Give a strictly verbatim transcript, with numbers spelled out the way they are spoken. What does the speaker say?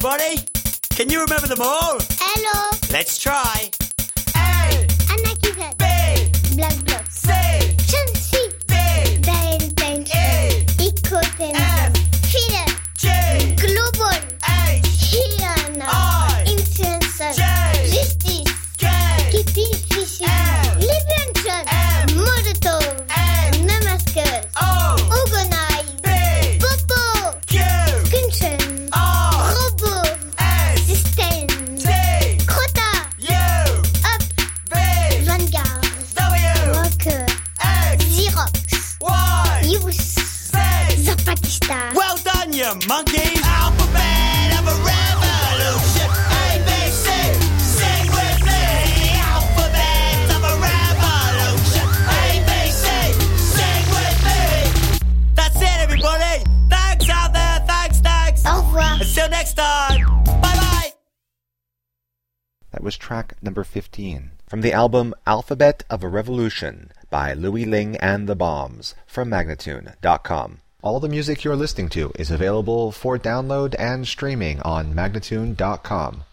everybody. Can you remember them all? Hello. Let's try. A. Anarchisette. B. Black Bloc. C. Chelsea. D. Dale Dane. E. Ecoten. F. Fidel. G. Global. H. Hiana. I. Influencer. J. Justice. K. Kippy Fishy. L. Livingston. M. Molotov. N. Damascus. O. Organize. P. Popo. Q. Kunchen. R. Robot. S. System. T. Crota. U. Up. V. Vanguard. W. Walker. X. Xerox. Y. Yus. Z. Zapatista. Well done, you monkeys. Alphabet of a revolution. A, B, C. Sing with me. Alphabet of a revolution. A, B, C. Sing with me. That's it, everybody. Thanks out there. Thanks, thanks. Au revoir. Until next time. Bye-bye. That was track number fifteen from the album Alphabet of a Revolution by Louis Ling and the Bombs from Magnatune dot com. All the music you're listening to is available for download and streaming on Magnatune dot com.